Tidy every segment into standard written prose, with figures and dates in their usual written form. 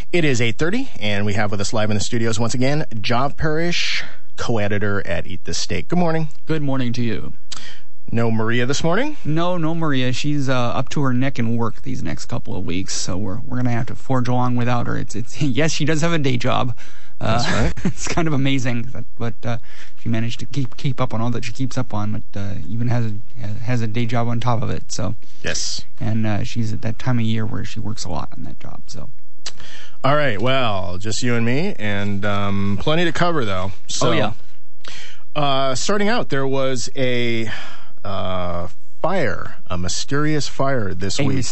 It is 8:30, and we have with us live in the studios once again, Job Parrish, co-editor at Eat This Steak. Good morning. Good morning to you. No Maria this morning? No Maria. She's up to her neck in work these next couple of weeks, so we're gonna have to forge along without her. It's yes, she does have a day job. That's right. It's kind of amazing, but she managed to keep up on all that she keeps up on, but even has a day job on top of it. So yes, and she's at that time of year where she works a lot on that job. So. All right, well, just you and me, and plenty to cover, though. So, yeah. Starting out, there was a fire, a mysterious fire this week.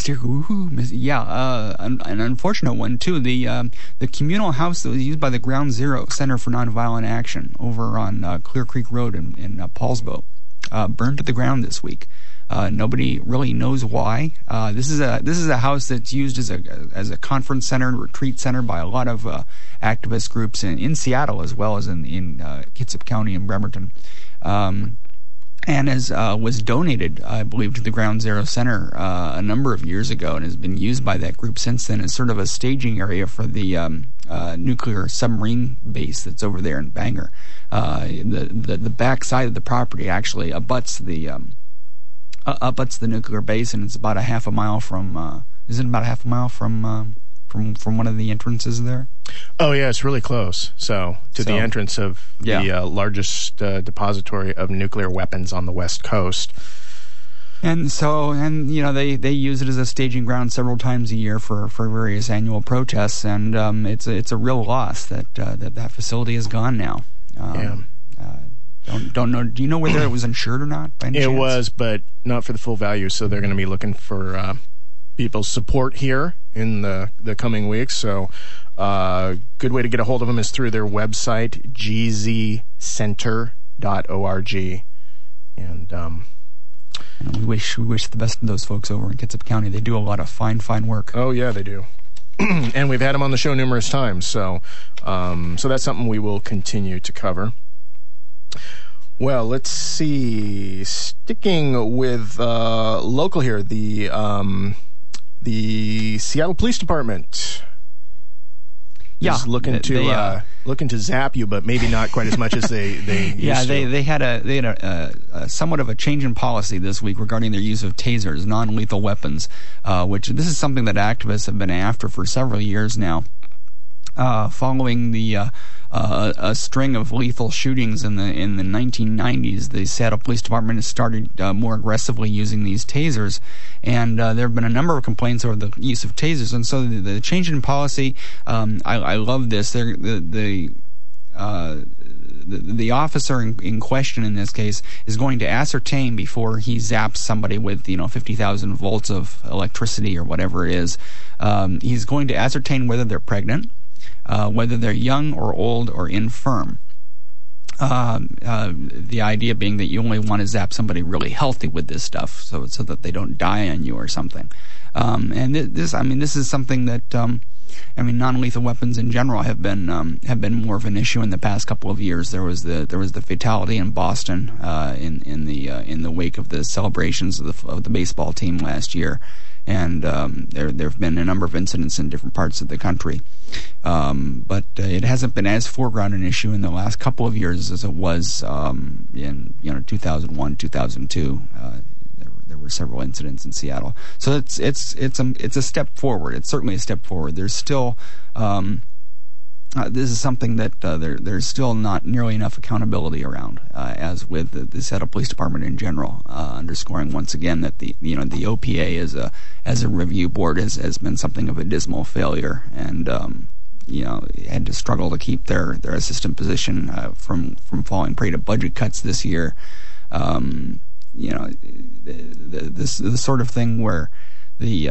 An unfortunate one, too. The communal house that was used by the Ground Zero Center for Nonviolent Action over on Clear Creek Road in Paulsbo burned to the ground this week. Nobody really knows why. This is a house that's used as a conference center, retreat center by a lot of activist groups in Seattle as well as in Kitsap County and Bremerton, and was donated, I believe, to the Ground Zero Center a number of years ago, and has been used by that group since then as sort of a staging area for the nuclear submarine base that's over there in Bangor. The back side of the property actually abuts the nuclear base, and it's about a half a mile from. Is it about a half a mile from one of the entrances there? Oh yeah, it's really close. So the entrance of the largest depository of nuclear weapons on the West Coast. And they use it as a staging ground several times a year for various annual protests, and it's a real loss that facility is gone now. Don't know. Do you know whether it was insured or not? By any chance? It was, but not for the full value. So they're going to be looking for people's support here in the coming weeks. So, good way to get a hold of them is through their website, gzcenter.org. And we wish the best of those folks over in Kitsap County. They do a lot of fine work. Oh yeah, they do. And we've had them on the show numerous times. So that's something we will continue to cover. Well, let's see. Sticking with local here, the Seattle Police Department is looking to zap you, but maybe not quite as much as they used to. They had a somewhat of a change in policy this week regarding their use of tasers, non-lethal weapons, which this is something that activists have been after for several years now. Following a string of lethal shootings in the 1990s, the Seattle Police Department has started more aggressively using these tasers, and there have been a number of complaints over the use of tasers. And so the change in policy, I love this. The officer in question in this case is going to ascertain before he zaps somebody with 50,000 volts of electricity or whatever it is. He's going to ascertain whether they're pregnant, whether they're young or old or infirm. The idea being that you only want to zap somebody really healthy with this stuff, so that they don't die on you or something. And this is something that non-lethal weapons in general have been more of an issue in the past couple of years. There was the fatality in Boston in the wake of the celebrations of the baseball team last year. And there have been a number of incidents in different parts of the country. But it hasn't been as foreground an issue in the last couple of years as it was in 2001, 2002. There were several incidents in Seattle. So it's a step forward. It's certainly a step forward. There's still this is something that there's still not nearly enough accountability around, as with the Seattle Police Department in general. Underscoring once again that the OPA as a review board has been something of a dismal failure, and had to struggle to keep their assistant position from falling prey to budget cuts this year. The sort of thing where the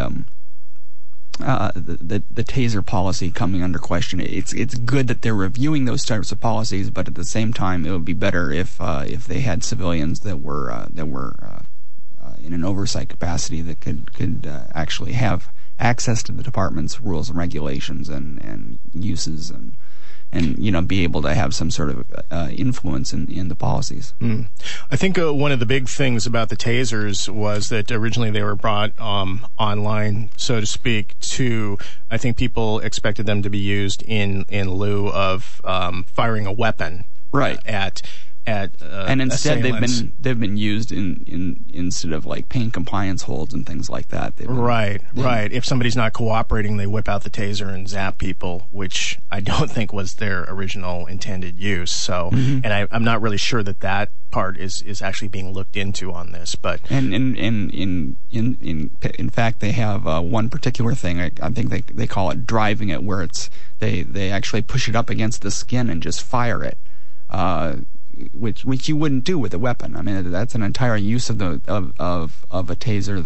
taser policy coming under question. It's good that they're reviewing those types of policies, but at the same time, it would be better if they had civilians that were in an oversight capacity that could actually have access to the department's rules and regulations and uses and be able to have some sort of influence in the policies. I think one of the big things about the tasers was that originally they were brought online, so to speak, I think people expected them to be used in lieu of firing a weapon, right? And instead assailants. they've been used in instead of like pain compliance holds and things like that. Right. If somebody's not cooperating, they whip out the taser and zap people, which I don't think was their original intended use. So, and I'm not really sure that part is actually being looked into on this. But in fact, they have one particular thing. I think they call it driving it, where they actually push it up against the skin and just fire it. Which you wouldn't do with a weapon. I mean, that's an entire use of a taser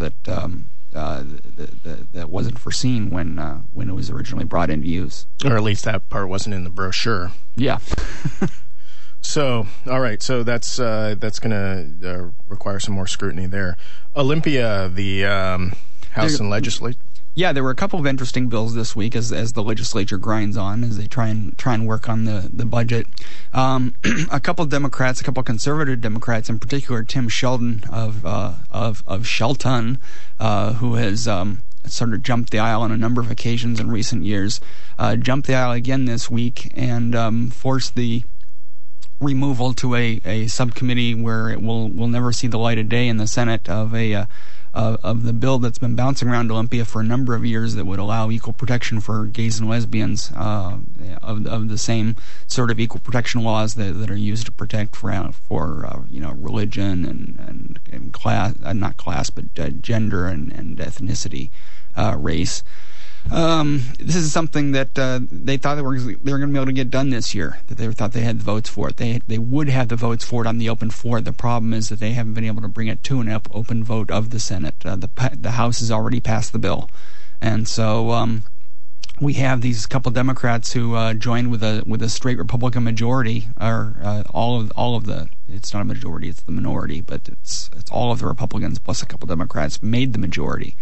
that wasn't foreseen when it was originally brought into use. Or at least that part wasn't in the brochure. Yeah. So, all right. So that's going to require some more scrutiny there. Olympia, the House and Legislature. Yeah, there were a couple of interesting bills this week as the legislature grinds on, as they try and work on the budget. A couple of Democrats, a couple of conservative Democrats, in particular Tim Sheldon of Shelton, who has sort of jumped the aisle on a number of occasions in recent years, jumped the aisle again this week and forced the removal to a subcommittee where it will never see the light of day in the Senate of the bill that's been bouncing around Olympia for a number of years that would allow equal protection for gays and lesbians of the same sort of equal protection laws that are used to protect for religion and class, not class, but gender and ethnicity, race. This is something that they thought they were going to be able to get done this year, that they thought they had the votes for it. They would have the votes for it on the open floor. The problem is that they haven't been able to bring it to an open vote of the Senate. The House has already passed the bill. And so we have these couple Democrats who joined with a straight Republican majority, or all of the, it's not a majority, it's the minority, but it's all of the Republicans plus a couple Democrats made the majority.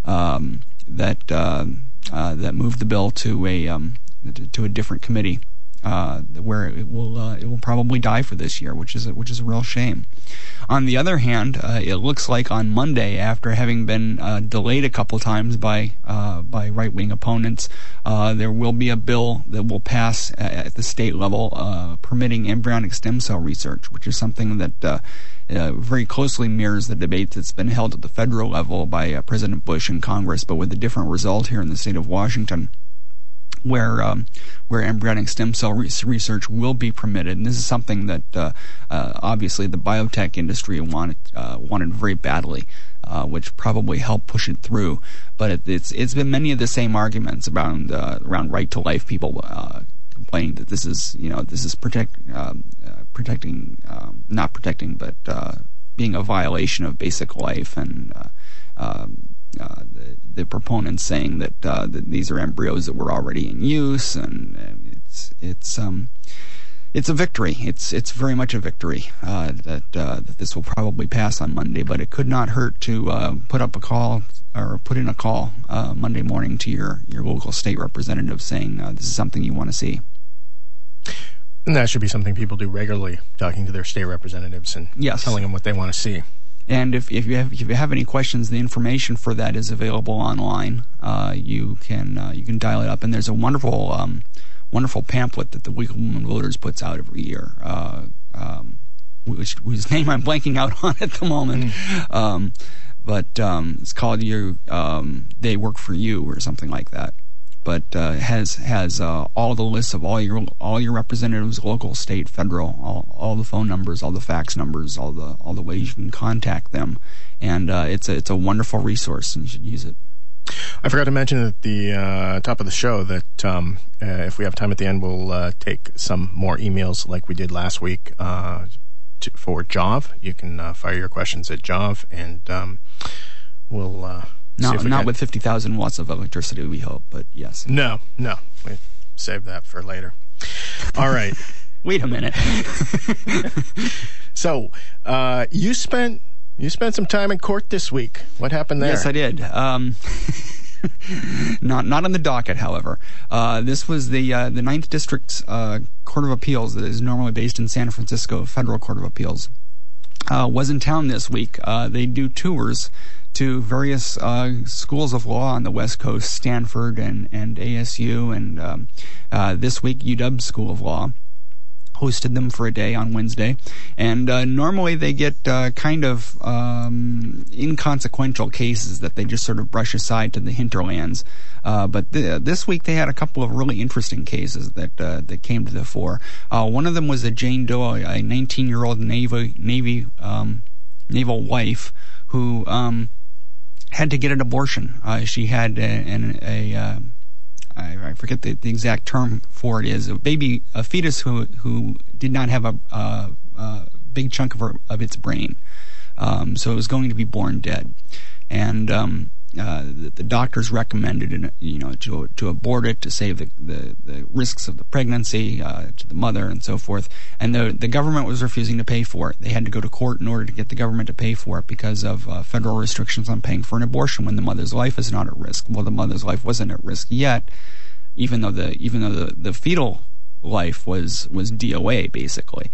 That moved the bill to a different committee, where it will probably die for this year, which is a real shame. On the other hand, it looks like on Monday, after having been delayed a couple times by right-wing opponents, there will be a bill that will pass at the state level permitting embryonic stem cell research, which is something that very closely mirrors the debate that's been held at the federal level by President Bush in Congress, but with a different result here in the state of Washington, where embryonic stem cell research will be permitted. And this is something that obviously the biotech industry wanted very badly, which probably helped push it through. But it's been many of the same arguments around right to life. People complaining that this is not protecting, but being a violation of basic life, and the proponents saying that these are embryos that were already in use, and it's a victory. It's very much a victory that this will probably pass on Monday. But it could not hurt to put in a call Monday morning to your local state representative saying this is something you want to see. And that should be something people do regularly, talking to their state representatives and telling them what they want to see. And if you have any questions, the information for that is available online. You can dial it up, and there's a wonderful pamphlet that the League of Women Voters puts out every year, whose name I'm blanking out on at the moment. But it's called "They Work for You" or something like that. But has all the lists of all your representatives, local, state, federal, all the phone numbers, all the fax numbers, all the ways you can contact them, and it's a wonderful resource, and you should use it. I forgot to mention at the top of the show that if we have time at the end, we'll take some more emails like we did last week for Jov. You can fire your questions at Jov, and we'll. Not with 50,000 watts of electricity, we hope, but yes. No. We save that for later. All right. Wait a minute. So, you spent some time in court this week. What happened there? Yes, I did. Not on the docket, however. This was the 9th District's Court of Appeals that is normally based in San Francisco, Federal Court of Appeals. Was in town this week. They do tours to various schools of law on the West Coast, Stanford and ASU, and this week UW School of Law hosted them for a day on Wednesday. And normally they get kind of inconsequential cases that they just sort of brush aside to the hinterlands. But this week they had a couple of really interesting cases that came to the fore. One of them was a Jane Doe, a 19-year-old naval wife who had to get an abortion. She had I forget the exact term for it is a fetus who did not have a big chunk of its brain, so it was going to be born dead, and the doctors recommended to abort it to save the risks of the pregnancy to the mother and so forth, and the government was refusing to pay for it. They had to go to court in order to get the government to pay for it because of federal restrictions on paying for an abortion when the mother's life is not at risk. Well, the mother's life wasn't at risk yet, even though the fetal life was DOA basically.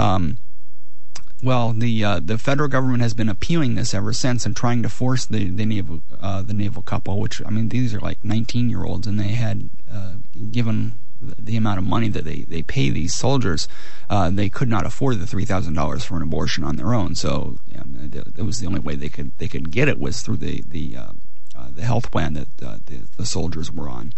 Well, the federal government has been appealing this ever since and trying to force the naval couple, which, I mean, these are like 19-year-olds, and they had given the amount of money that they pay these soldiers, they could not afford the $3,000 for an abortion on their own. So that was the only way they could get it was through the health plan that the soldiers were on.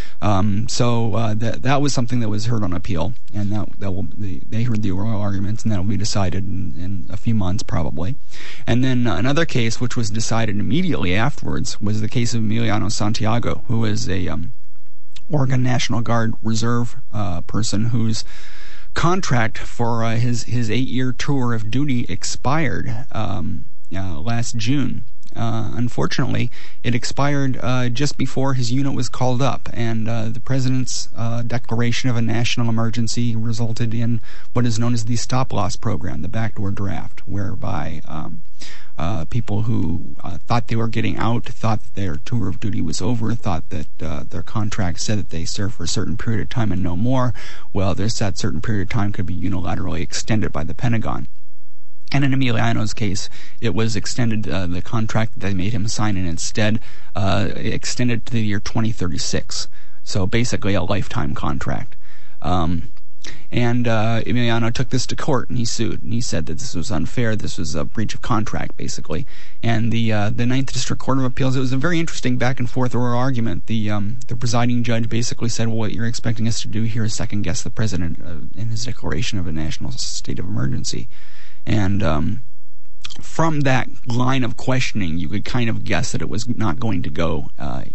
So that was something that was heard on appeal, and they heard the oral arguments, and that will be decided in a few months probably. And then another case, which was decided immediately afterwards, was the case of Emiliano Santiago, who is a Oregon National Guard Reserve person whose contract for his 8-year tour of duty expired last June. Unfortunately, it expired just before his unit was called up, and the president's declaration of a national emergency resulted in what is known as the stop-loss program, the backdoor draft, whereby people who thought they were getting out, thought that their tour of duty was over, thought that their contract said that they served for a certain period of time and no more. Well, that certain period of time could be unilaterally extended by the Pentagon. And in Emiliano's case, it was extended, the contract that they made him sign in instead, extended to the year 2036. So basically a lifetime contract. And Emiliano took this to court, and he sued. And he said that this was unfair, this was a breach of contract, basically. And the 9th District Court of Appeals, it was a very interesting back-and-forth oral argument. The presiding judge basically said, well, what you're expecting us to do here is second-guess the president in his declaration of a national state of emergency. And from that line of questioning, you could kind of guess that it was not going to go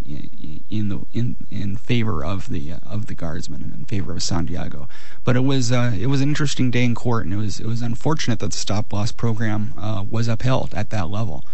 in favor of the guardsmen and in favor of Santiago. But it was an interesting day in court, and it was unfortunate that the stop-loss program was upheld at that level.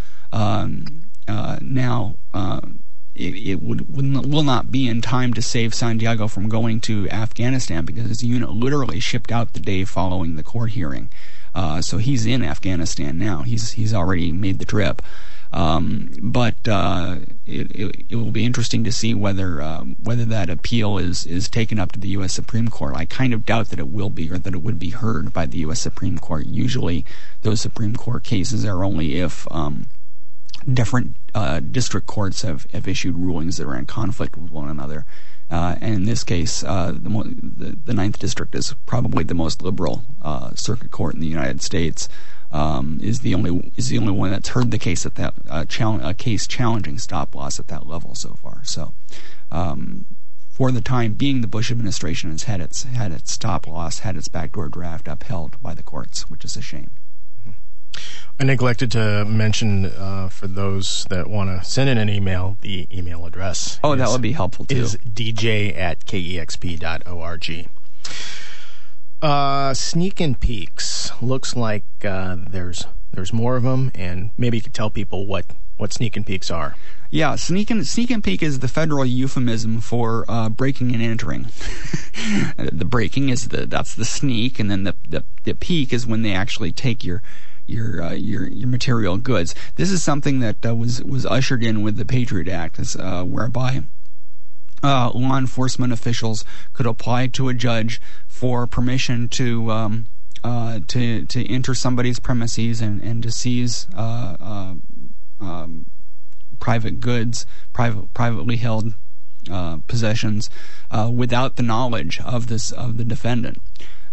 Now. It will not be in time to save Santiago from going to Afghanistan because his unit literally shipped out the day following the court hearing. So he's in Afghanistan now. He's already made the trip. But it will be interesting to see whether that appeal is taken up to the U.S. Supreme Court. I kind of doubt that it will be, or that it would be heard by the U.S. Supreme Court. Usually those Supreme Court cases are only if different district courts have issued rulings that are in conflict with one another. And in this case, the 9th District is probably the most liberal circuit court in the United States. Is the only one that's heard the case at that a case challenging stop loss at that level so far. So, for the time being, the Bush administration has had its stop loss, had its backdoor draft upheld by the courts, which is a shame. I neglected to mention, for those that want to send in an email, the email address. Oh, that would be helpful, too. Is dj@kexp.org. Sneak and peeks. Looks like there's more of them, and maybe you could tell people what sneak and peeks are. Yeah, sneak and peek is the federal euphemism for breaking and entering. The breaking that's the sneak, and then the peek is when they actually take your your material goods. This is something that was ushered in with the Patriot Act, whereby law enforcement officials could apply to a judge for permission to enter somebody's premises and to seize private goods, privately held possessions, without the knowledge of the defendant.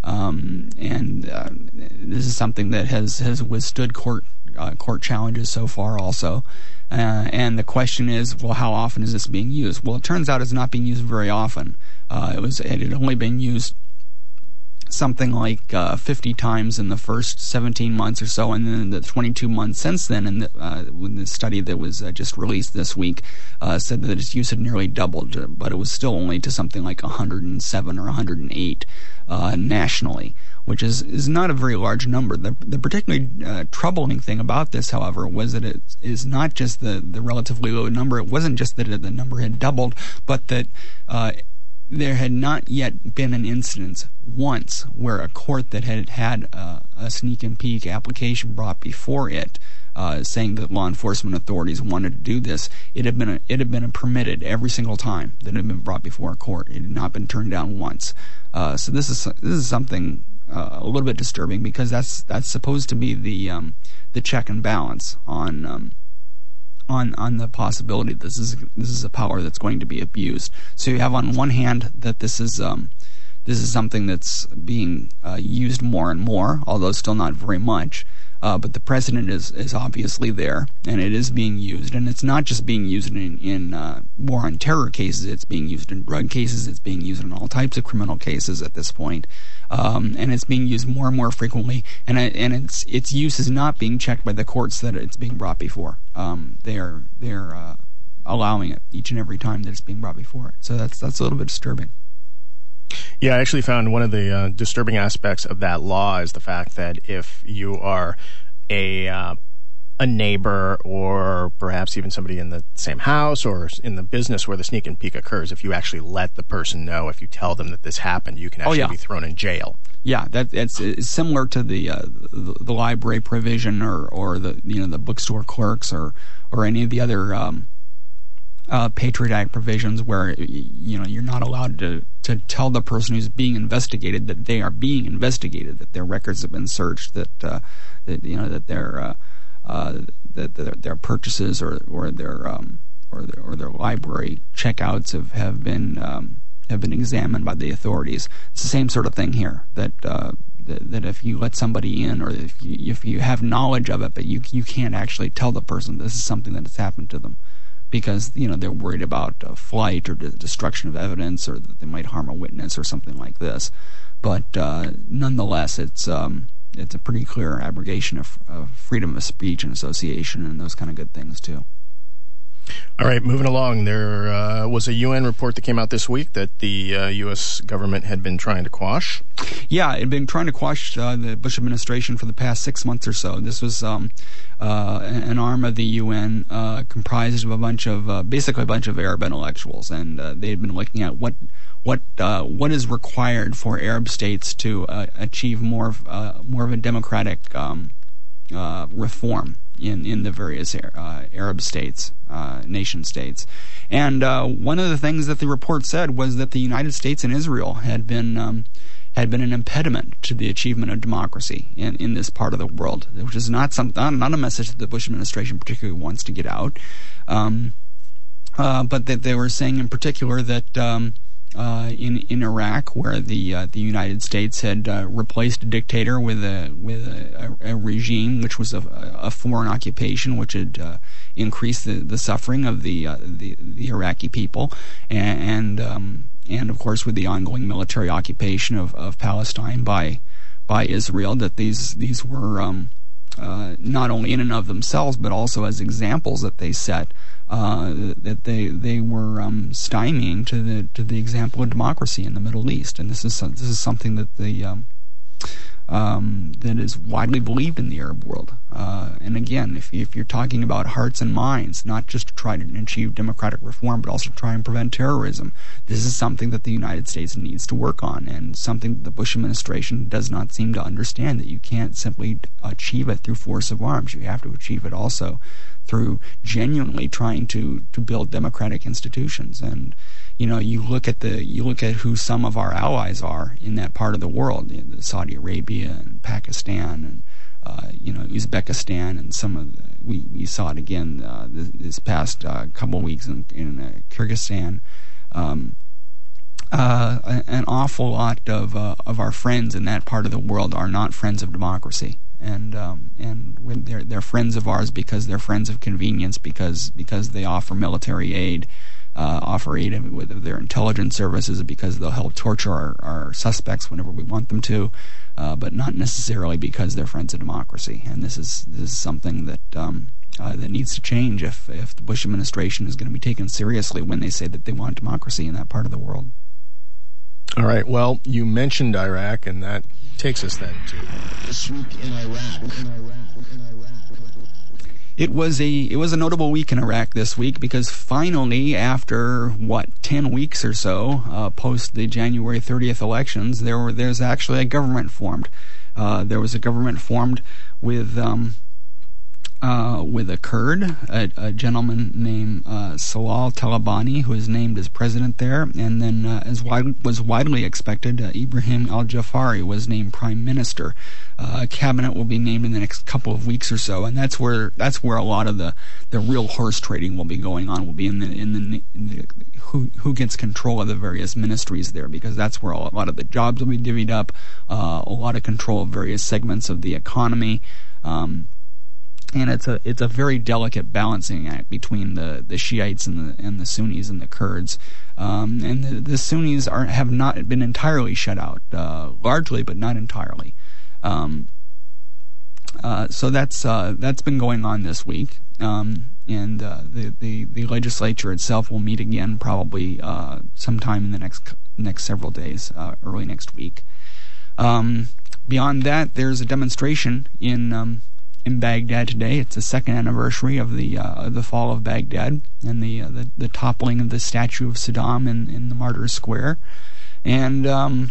This is something that has withstood court challenges so far also. And the question is, well, how often is this being used? Well, it turns out it's not being used very often. It had only been used something like 50 times in the first 17 months or so, and then the 22 months since then, and when the study that was just released this week said that its use had nearly doubled, but it was still only to something like 107 or 108 nationally, which is not a very large number. The particularly troubling thing about this, however, was that it is not just the relatively low number. It wasn't just that the number had doubled, but that there had not yet been an instance once where a court that had a sneak and peek application brought before it, saying that law enforcement authorities wanted to do this, it had been permitted every single time that it had been brought before a court. It had not been turned down once. So this is something a little bit disturbing, because that's supposed to be the check and balance on the possibility that this is a power that's going to be abused. So you have on one hand that this is something that's being used more and more, although still not very much. But the precedent is obviously there, and it is being used. And it's not just being used in war on terror cases. It's being used in drug cases. It's being used in all types of criminal cases at this point. And it's being used more and more frequently. And its use is not being checked by the courts that it's being brought before. They're allowing it each and every time that it's being brought before it. So that's a little bit disturbing. Yeah, I actually found one of the disturbing aspects of that law is the fact that if you are a neighbor, or perhaps even somebody in the same house or in the business where the sneak and peek occurs, if you actually let the person know, if you tell them that this happened, you can actually be thrown in jail. Yeah, it's similar to the library provision or the bookstore clerks or any of the other Patriot Act provisions, where you're not allowed to tell the person who's being investigated that they are being investigated, that their records have been searched, that their purchases or their library checkouts have been examined by the authorities. It's the same sort of thing here. That if you let somebody in, or if you have knowledge of it, but you can't actually tell the person this is something that has happened to them, because they're worried about flight or destruction of evidence, or that they might harm a witness or something like this. But nonetheless, it's a pretty clear abrogation of freedom of speech and association and those kind of good things too. All right, moving along. There was a UN report that came out this week that the U.S. government had been trying to quash. Yeah, it had been trying to quash the Bush administration for the past 6 months or so. This was an arm of the UN comprised of basically a bunch of Arab intellectuals, and they had been looking at what is required for Arab states to achieve more of a democratic reform in the various Arab states, nation states. And one of the things that the report said was that the United States and Israel had been an impediment to the achievement of democracy in this part of the world, which is not a message that the Bush administration particularly wants to get out. But that they were saying in particular that in Iraq, where the United States had replaced a dictator with a regime which was a foreign occupation, which had increased the suffering of the Iraqi people, and of course with the ongoing military occupation of Palestine by Israel, that these were not only in and of themselves, but also as examples that they set, that they were stymieing to the example of democracy in the Middle East. And this is something that the that is widely believed in the Arab world. And again, if you're talking about hearts and minds, not just to try to achieve democratic reform, but also try and prevent terrorism, this is something that the United States needs to work on, and something that the Bush administration does not seem to understand, that you can't simply achieve it through force of arms. You have to achieve it also through genuinely trying to build democratic institutions. And you look at who some of our allies are in that part of the world, Saudi Arabia and Pakistan and Uzbekistan, and we saw it again this past couple of weeks in Kyrgyzstan. An awful lot of our friends in that part of the world are not friends of democracy. And they're friends of ours because they're friends of convenience, because they offer military aid, offer aid with their intelligence services, because they'll help torture our suspects whenever we want them to, but not necessarily because they're friends of democracy. And this is something that needs to change if the Bush administration is going to be taken seriously when they say that they want democracy in that part of the world. All right. Well, you mentioned Iraq, and that takes us then to This Week in Iraq. It was a notable week in Iraq this week, because finally, after 10 weeks or so post the January 30th elections, there's actually a government formed. There was a government formed with a Kurd, a gentleman named Salal Talabani, who is named as president there, and then, as was widely expected, Ibrahim al-Jafari was named prime minister. A cabinet will be named in the next couple of weeks or so, and that's where a lot of the real horse trading will be going on. Will be in the who gets control of the various ministries there, because that's where a lot of the jobs will be divvied up, a lot of control of various segments of the economy. And it's a very delicate balancing act between the Shiites and the Sunnis and the Kurds, and the Sunnis have not been entirely shut out, largely, but not entirely. So that's been going on this week, and the legislature itself will meet again probably sometime in the next several days, early next week. Beyond that, there's a demonstration in Baghdad today. It's the second anniversary of the fall of Baghdad and the toppling of the statue of Saddam in the Martyrs Square. And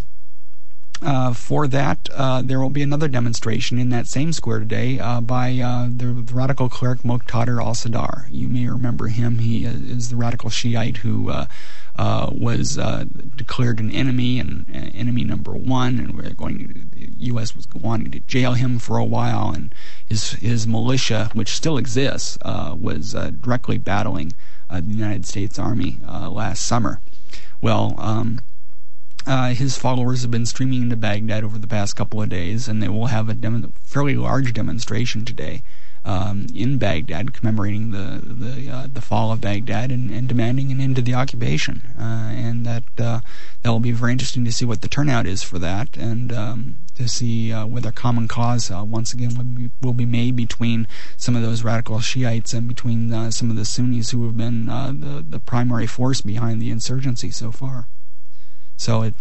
for that, there will be another demonstration in that same square today by the radical cleric Muqtada al-Sadr. You may remember him. He is the radical Shiite who was declared an enemy, and enemy number one, and the U.S. was wanting to jail him for a while, and his militia, which still exists, was directly battling the United States Army last summer. Well, his followers have been streaming into Baghdad over the past couple of days, and they will have a fairly large demonstration today in Baghdad, commemorating the fall of Baghdad and demanding an end to the occupation. And that will be very interesting to see what the turnout is for that, and to see whether common cause once again will be made between some of those radical Shiites and between some of the Sunnis who have been the primary force behind the insurgency so far. So it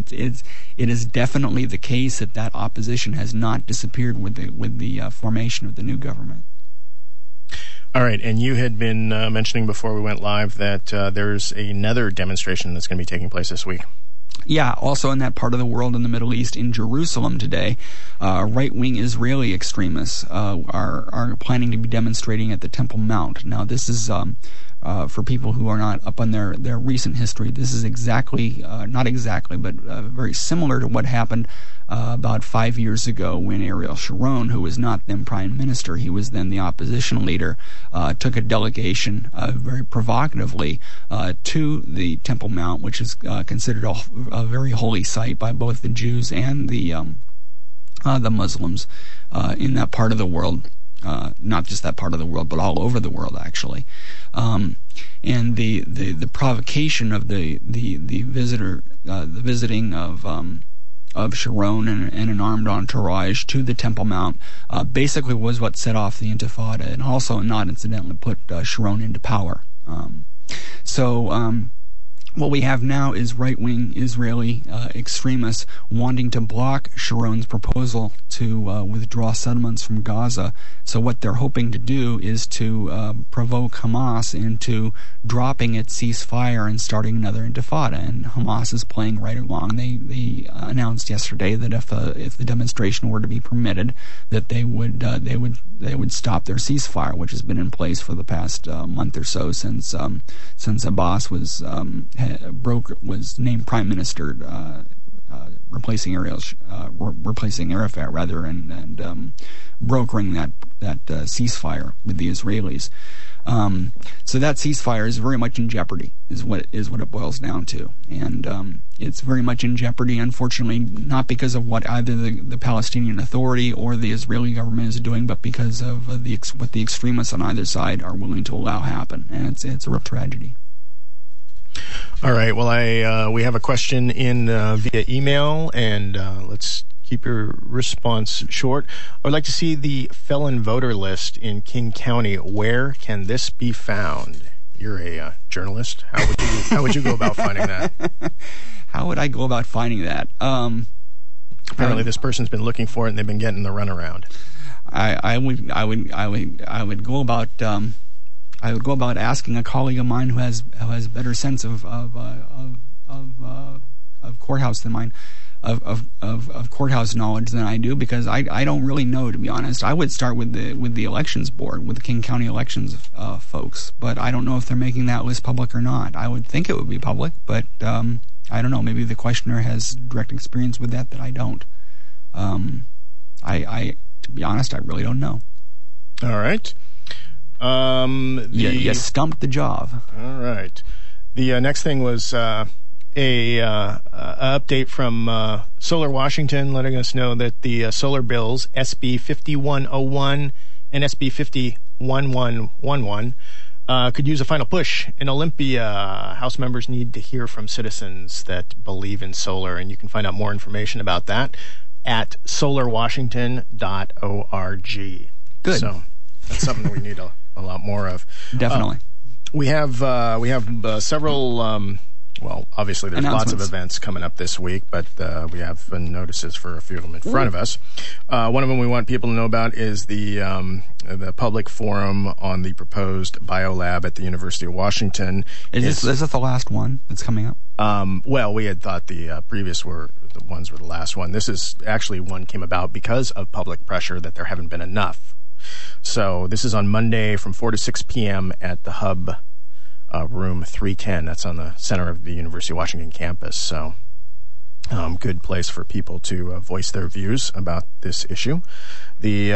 is definitely the case that opposition has not disappeared with the formation of the new government. All right, and you had been mentioning before we went live that there's another demonstration that's going to be taking place this week. Yeah, also in that part of the world in the Middle East, in Jerusalem today, right-wing Israeli extremists are planning to be demonstrating at the Temple Mount. Now, this is for people who are not up on their recent history. This is not exactly, but very similar to what happened about 5 years ago when Ariel Sharon, who was not then prime minister, he was then the opposition leader, took a delegation very provocatively to the Temple Mount, which is considered a very holy site by both the Jews and the Muslims in that part of the world. Not just that part of the world, but all over the world, actually. And the provocation of the visiting of Sharon and an armed entourage to the Temple Mount basically was what set off the Intifada, and also not incidentally put Sharon into power. So What we have now is right-wing Israeli extremists wanting to block Sharon's proposal to withdraw settlements from Gaza. So what they're hoping to do is to provoke Hamas into dropping its ceasefire and starting another intifada. And Hamas is playing right along. They announced yesterday that if the demonstration were to be permitted, that they would stop their ceasefire, which has been in place for the past month or so since Abbas was named prime minister, replacing Arafat rather, and brokering that ceasefire with the Israelis. So that ceasefire is very much in jeopardy, is what it boils down to, and it's very much in jeopardy. Unfortunately, not because of what either the Palestinian Authority or the Israeli government is doing, but because of what the extremists on either side are willing to allow happen, and it's a real tragedy. All right. Well, we have a question in via email, and let's keep your response short. I would like to see the felon voter list in King County. Where can this be found? You're a journalist. How would you go about finding that? How would I go about finding that? Apparently, this person's been looking for it, and they've been getting the runaround. I would go about. I would go about asking a colleague of mine who has a better sense of courthouse than mine, of courthouse knowledge than I do, because I don't really know, to be honest. I would start with the elections board, with the King County elections folks, but I don't know if they're making that list public or not. I would think it would be public, but I don't know. Maybe the questioner has direct experience with that I don't. To be honest, I really don't know. All right. You stumped the job. All right. The next thing was a update from Solar Washington, letting us know that the solar bills, SB 5101 and SB 501111, could use a final push. In Olympia, House members need to hear from citizens that believe in solar, and you can find out more information about that at solarwashington.org. Good. So that's something that we need a lot more of. Definitely. We have several. Well, obviously there's lots of events coming up this week, but we have notices for a few of them in front of us. One of them we want people to know about is the public forum on the proposed biolab at the University of Washington. Is this the last one that's coming up? Well, we had thought the previous ones were the last one. This is actually one came about because of public pressure that there haven't been enough. So this is on Monday from 4 to 6 p.m. at the Hub, room 310. That's on the center of the University of Washington campus. So good place for people to voice their views about this issue. The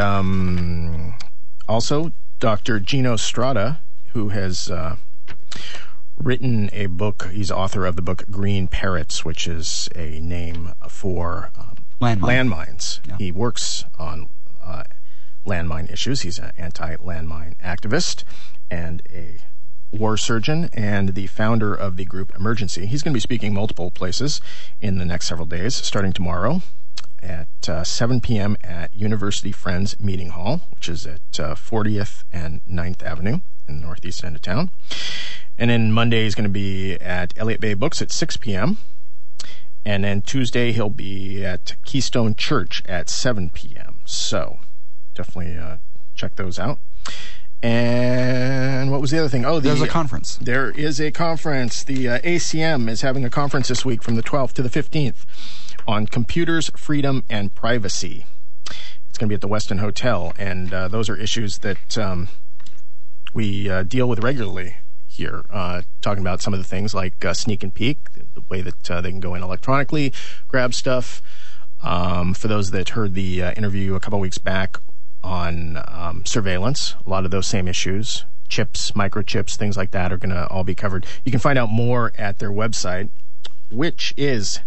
also Dr. Gino Strada, who has written a book. He's author of the book Green Parrots, which is a name for landmines. Yeah. He works on landmine issues. He's an anti-landmine activist and a war surgeon and the founder of the group Emergency. He's going to be speaking multiple places in the next several days, starting tomorrow at 7 p.m. at University Friends Meeting Hall, which is at 40th and 9th Avenue in the northeast end of town. And then Monday he's going to be at Elliott Bay Books at 6 p.m. And then Tuesday he'll be at Keystone Church at 7 p.m. So definitely check those out. And what was the other thing? Oh, there's a conference. There is a conference. The ACM is having a conference this week from the 12th to the 15th on computers, freedom, and privacy. It's going to be at the Westin Hotel, and those are issues that we deal with regularly here, talking about some of the things like sneak and peek, the way that they can go in electronically, grab stuff. For those that heard the interview a couple weeks back on surveillance, a lot of those same issues, chips, microchips, things like that are going to all be covered. You can find out more at their website, which is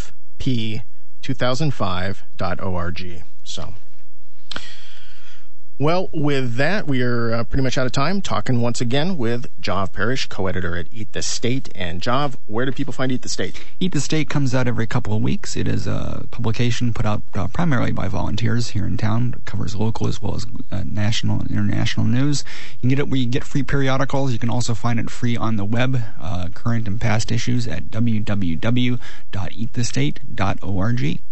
cfp2005.org. So Well, with that, we are pretty much out of time. Talking once again with Jov Parrish, co-editor at Eat the State. And Jov, where do people find Eat the State? Eat the State comes out every couple of weeks. It is a publication put out primarily by volunteers here in town. It covers local as well as national and international news. You can get it where you get free periodicals. You can also find it free on the web, current and past issues at www.eatthestate.org.